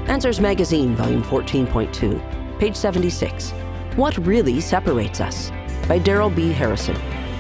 Answers Magazine, Volume 14.2, page 76. What Really Separates Us? By Darrell B. Harrison.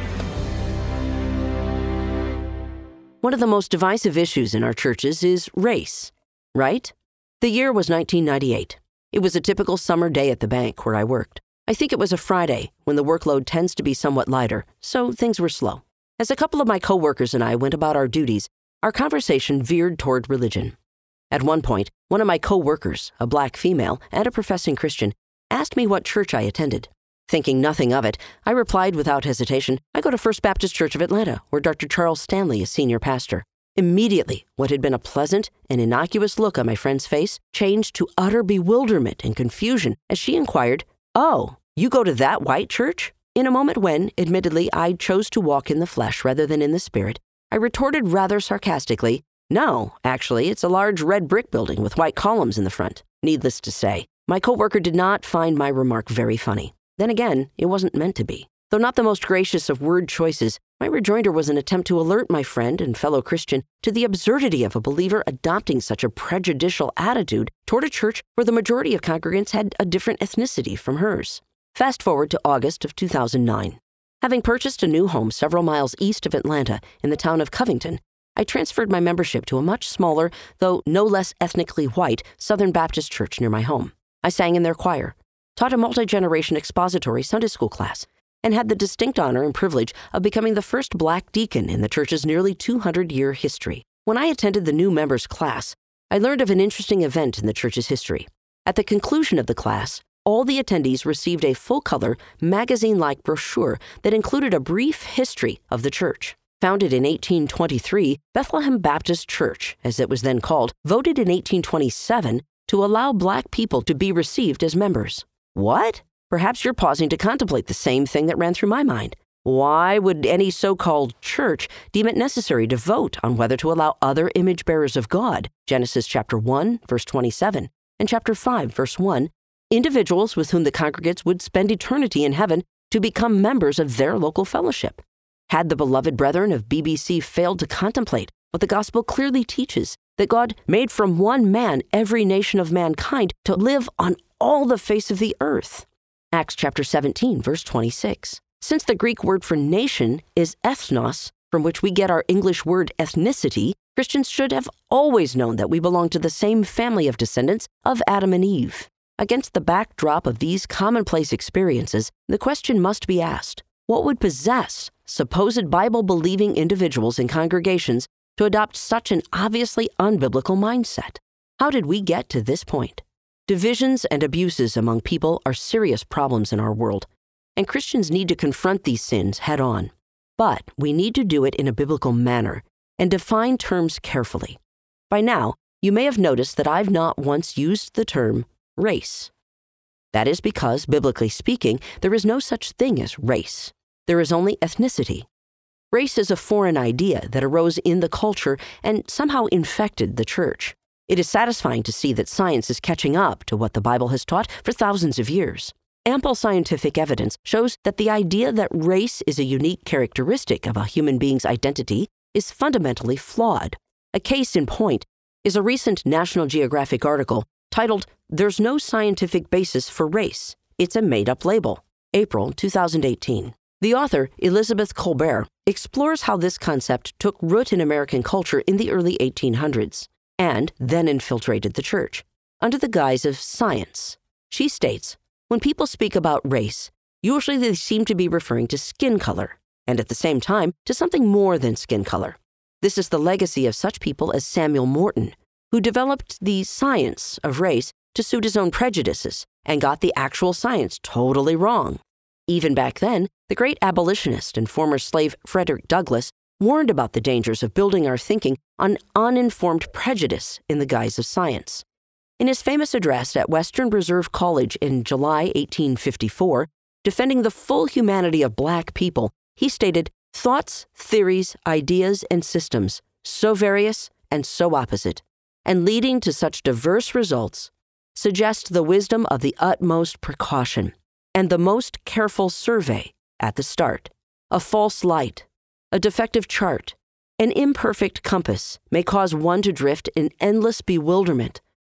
One of the most divisive issues in our churches is race, right? The year was 1998. It was a typical summer day at the bank where I worked. I think it was a Friday, when the workload tends to be somewhat lighter, so things were slow. As a couple of my coworkers and I went about our duties, our conversation veered toward religion. At one point, one of my coworkers, a black female and a professing Christian, asked me what church I attended. Thinking nothing of it, I replied without hesitation, I go to First Baptist Church of Atlanta, where Dr. Charles Stanley is senior pastor. Immediately, what had been a pleasant and innocuous look on my friend's face changed to utter bewilderment and confusion as she inquired, "Oh, you go to that white church?" In a moment when, admittedly, I chose to walk in the flesh rather than in the spirit, I retorted rather sarcastically, "No, actually, it's a large red brick building with white columns in the front." Needless to say, my coworker did not find my remark very funny. Then again, it wasn't meant to be. Though not the most gracious of word choices, my rejoinder was an attempt to alert my friend and fellow Christian to the absurdity of a believer adopting such a prejudicial attitude toward a church where the majority of congregants had a different ethnicity from hers. Fast forward to August of 2009. Having purchased a new home several miles east of Atlanta in the town of Covington, I transferred my membership to a much smaller, though no less ethnically white, Southern Baptist church near my home. I sang in their choir, taught a multi-generation expository Sunday school class, and had the distinct honor and privilege of becoming the first black deacon in the church's nearly 200-year history. When I attended the new members' class, I learned of an interesting event in the church's history. At the conclusion of the class, all the attendees received a full-color, magazine-like brochure that included a brief history of the church. Founded in 1823, Bethlehem Baptist Church, as it was then called, voted in 1827 to allow black people to be received as members. What? Perhaps you're pausing to contemplate the same thing that ran through my mind. Why would any so-called church deem it necessary to vote on whether to allow other image bearers of God, Genesis chapter 1, verse 27, and chapter 5, verse 1, individuals with whom the congregates would spend eternity in heaven, to become members of their local fellowship? Had the beloved brethren of BBC failed to contemplate what the gospel clearly teaches, that God made from one man every nation of mankind to live on all the face of the earth? Acts chapter 17, verse 26. Since the Greek word for nation is ethnos, from which we get our English word ethnicity, Christians should have always known that we belong to the same family of descendants of Adam and Eve. Against the backdrop of these commonplace experiences, the question must be asked, what would possess supposed Bible-believing individuals and congregations to adopt such an obviously unbiblical mindset? How did we get to this point? Divisions and abuses among people are serious problems in our world, and Christians need to confront these sins head on. But we need to do it in a biblical manner and define terms carefully. By now, you may have noticed that I've not once used the term race. That is because, biblically speaking, there is no such thing as race. There is only ethnicity. Race is a foreign idea that arose in the culture and somehow infected the church. It is satisfying to see that science is catching up to what the Bible has taught for thousands of years. Ample scientific evidence shows that the idea that race is a unique characteristic of a human being's identity is fundamentally flawed. A case in point is a recent National Geographic article titled, "There's No Scientific Basis for Race. It's a Made-Up Label," April 2018. The author, Elizabeth Kolbert, explores how this concept took root in American culture in the early 1800s and then infiltrated the church under the guise of science. She states, when people speak about race, usually they seem to be referring to skin color, and at the same time to something more than skin color. This is the legacy of such people as Samuel Morton, who developed the science of race to suit his own prejudices and got the actual science totally wrong. Even back then, the great abolitionist and former slave Frederick Douglass warned about the dangers of building our thinking on uninformed prejudice in the guise of science. In his famous address at Western Reserve College in July 1854, defending the full humanity of black people, he stated, "Thoughts, theories, ideas, and systems, so various and so opposite, and leading to such diverse results, suggest the wisdom of the utmost precaution and the most careful survey at the start. A false light, a defective chart, an imperfect compass may cause one to drift in endless bewilderment,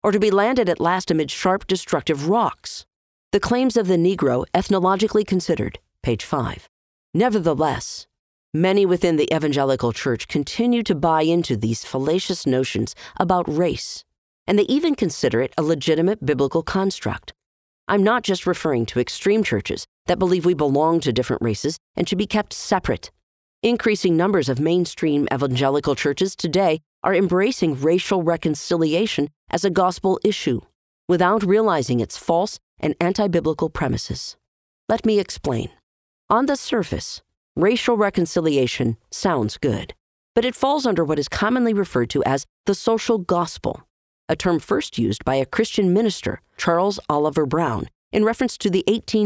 or to be landed at last amid sharp, destructive rocks. The Claims of the Negro, Ethnologically Considered, page 5. Nevertheless, many within the evangelical church continue to buy into these fallacious notions about race, and they even consider it a legitimate biblical construct. I'm not just referring to extreme churches that believe we belong to different races and should be kept separate. Increasing numbers of mainstream evangelical churches today are embracing racial reconciliation as a gospel issue, without realizing its false and anti-biblical premises. Let me explain. On the surface, racial reconciliation sounds good, but it falls under what is commonly referred to as the social gospel, a term first used by a Christian minister, Charles Oliver Brown, in reference to the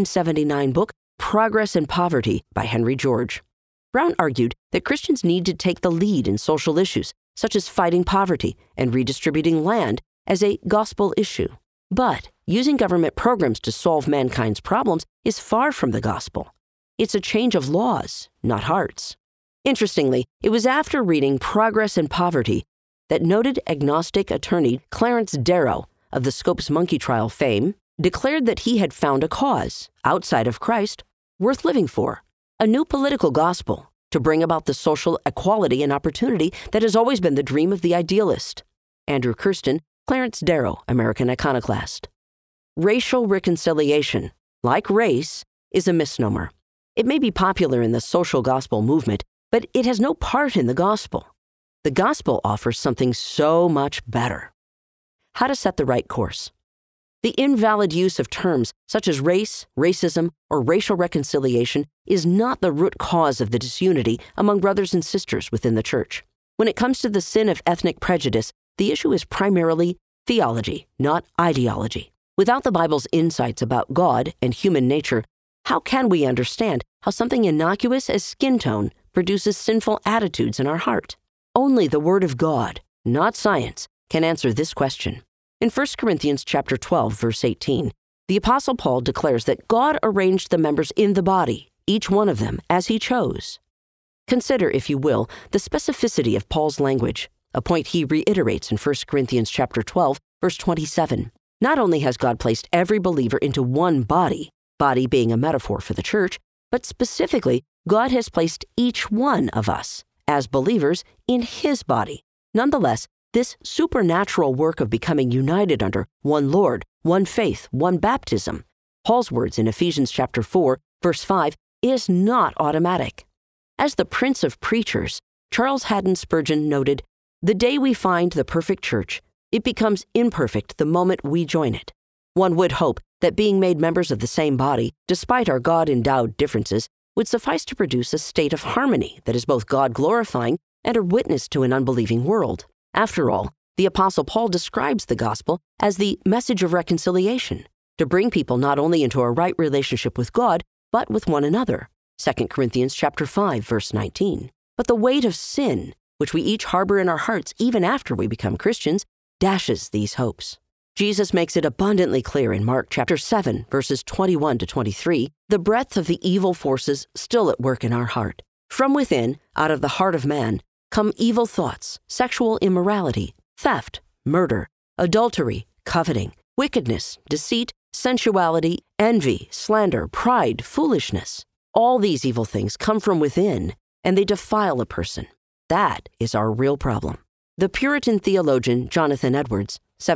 1879 book Progress and Poverty by Henry George. Brown argued that Christians need to take the lead in social issues, such as fighting poverty and redistributing land, as a gospel issue. But using government programs to solve mankind's problems is far from the gospel. It's a change of laws, not hearts. Interestingly, it was after reading Progress and Poverty that noted agnostic attorney Clarence Darrow of the Scopes Monkey Trial fame declared that he had found a cause, outside of Christ, worth living for, a new political gospel to bring about the social equality and opportunity that has always been the dream of the idealist. Andrew Kirsten, Clarence Darrow, American Iconoclast. Racial reconciliation, like race, is a misnomer. It may be popular in the social gospel movement, but it has no part in the gospel. The gospel offers something so much better. How to set the right course. The invalid use of terms such as race, racism, or racial reconciliation is not the root cause of the disunity among brothers and sisters within the church. When it comes to the sin of ethnic prejudice, the issue is primarily theology, not ideology. Without the Bible's insights about God and human nature, how can we understand how something innocuous as skin tone produces sinful attitudes in our heart? Only the Word of God, not science, can answer this question. In 1 Corinthians chapter 12, verse 18, the Apostle Paul declares that God arranged the members in the body, each one of them, as he chose. Consider, if you will, the specificity of Paul's language, a point he reiterates in 1 Corinthians chapter 12, verse 27. Not only has God placed every believer into one body being a metaphor for the church, but specifically, God has placed each one of us, as believers, in his body. Nonetheless, this supernatural work of becoming united under one Lord, one faith, one baptism, Paul's words in Ephesians chapter 4, verse 5, is not automatic. As the Prince of Preachers, Charles Haddon Spurgeon noted, "The day we find the perfect church, it becomes imperfect the moment we join it." One would hope that being made members of the same body, despite our God-endowed differences, would suffice to produce a state of harmony that is both God-glorifying and a witness to an unbelieving world. After all, the Apostle Paul describes the gospel as the message of reconciliation, to bring people not only into a right relationship with God, but with one another. 2 Corinthians chapter 5, verse 19. But the weight of sin, which we each harbor in our hearts even after we become Christians, dashes these hopes. Jesus makes it abundantly clear in Mark chapter 7, verses 21 to 23, the breadth of the evil forces still at work in our heart. From within, out of the heart of man, come evil thoughts, sexual immorality, theft, murder, adultery, coveting, wickedness, deceit, sensuality, envy, slander, pride, foolishness. All these evil things come from within, and they defile a person. That is our real problem. The Puritan theologian Jonathan Edwards,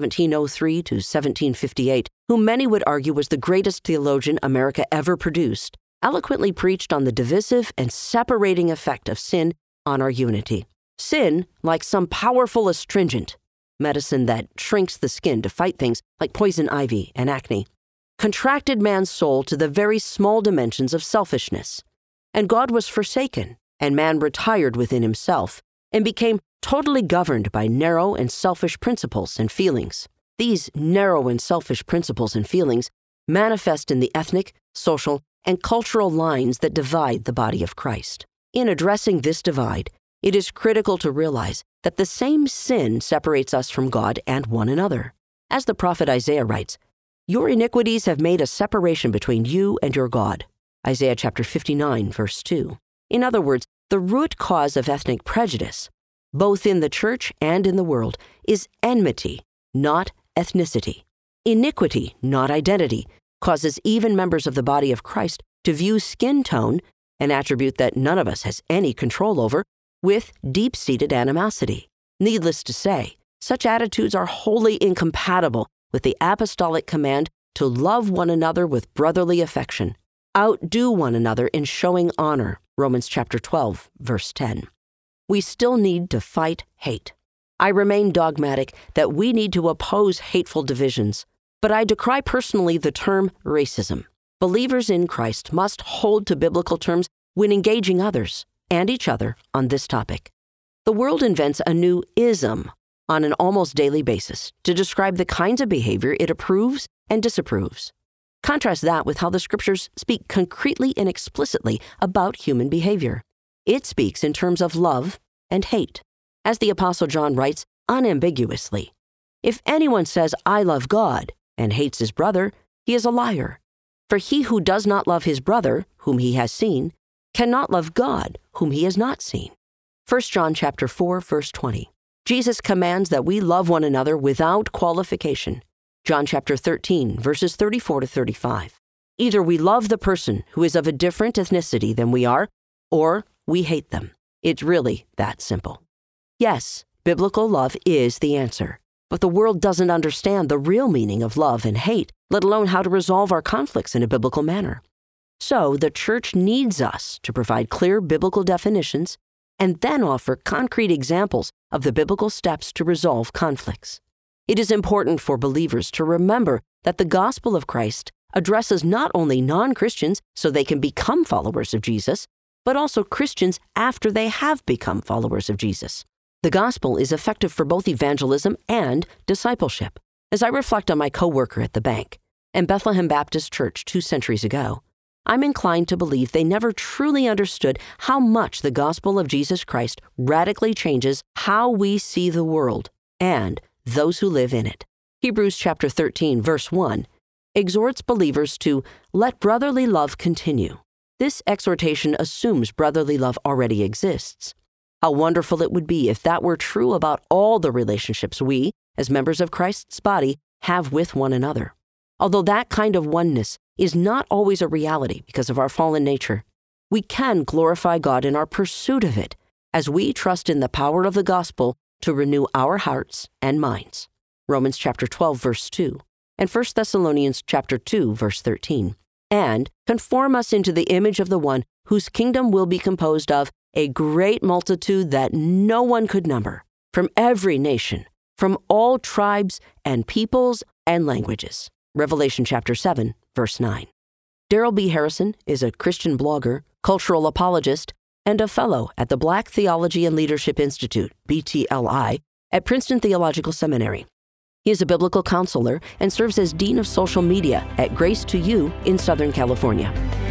1703 to 1758, whom many would argue was the greatest theologian America ever produced, eloquently preached on the divisive and separating effect of sin on our unity. Sin, like some powerful astringent, medicine that shrinks the skin to fight things like poison ivy and acne, contracted man's soul to the very small dimensions of selfishness. And God was forsaken, and man retired within himself, and became totally governed by narrow and selfish principles and feelings. These narrow and selfish principles and feelings manifest in the ethnic, social, and cultural lines that divide the body of Christ. In addressing this divide, it is critical to realize that the same sin separates us from God and one another. As the prophet Isaiah writes, "Your iniquities have made a separation between you and your God." Isaiah chapter 59, verse 2. In other words, the root cause of ethnic prejudice, both in the church and in the world, is enmity, not ethnicity. Iniquity, not identity, causes even members of the body of Christ to view skin tone, an attribute that none of us has any control over, with deep-seated animosity. Needless to say, such attitudes are wholly incompatible with the apostolic command to love one another with brotherly affection. Outdo one another in showing honor, Romans chapter 12, verse 10. We still need to fight hate. I remain dogmatic that we need to oppose hateful divisions, but I decry personally the term racism. Believers in Christ must hold to biblical terms when engaging others and each other on this topic. The world invents a new ism on an almost daily basis to describe the kinds of behavior it approves and disapproves. Contrast that with how the Scriptures speak concretely and explicitly about human behavior. It speaks in terms of love and hate. As the Apostle John writes unambiguously, "If anyone says, 'I love God,' and hates his brother, he is a liar. For he who does not love his brother, whom he has seen, cannot love God, whom he has not seen." 1 John chapter 4, verse 20. Jesus commands that we love one another without qualification. John chapter 13, verses 34 to 35. Either we love the person who is of a different ethnicity than we are, or we hate them. It's really that simple. Yes, biblical love is the answer, but the world doesn't understand the real meaning of love and hate, let alone how to resolve our conflicts in a biblical manner. So the church needs us to provide clear biblical definitions and then offer concrete examples of the biblical steps to resolve conflicts. It is important for believers to remember that the gospel of Christ addresses not only non-Christians so they can become followers of Jesus, but also Christians after they have become followers of Jesus. The gospel is effective for both evangelism and discipleship. As I reflect on my coworker at the bank and Bethlehem Baptist Church 2 centuries ago, I'm inclined to believe they never truly understood how much the gospel of Jesus Christ radically changes how we see the world and those who live in it. Hebrews chapter 13, verse 1, exhorts believers to let brotherly love continue. This exhortation assumes brotherly love already exists. How wonderful it would be if that were true about all the relationships we, as members of Christ's body, have with one another. Although that kind of oneness is not always a reality because of our fallen nature, we can glorify God in our pursuit of it as we trust in the power of the gospel to renew our hearts and minds. Romans chapter 12, verse 2, and 1 Thessalonians chapter 2, verse 13. And conform us into the image of the one whose kingdom will be composed of a great multitude that no one could number, from every nation, from all tribes and peoples and languages. Revelation chapter 7, verse 9. Daryl B. Harrison is a Christian blogger, cultural apologist, and a fellow at the Black Theology and Leadership Institute, BTLI, at Princeton Theological Seminary. He is a biblical counselor and serves as Dean of Social Media at Grace to You in Southern California.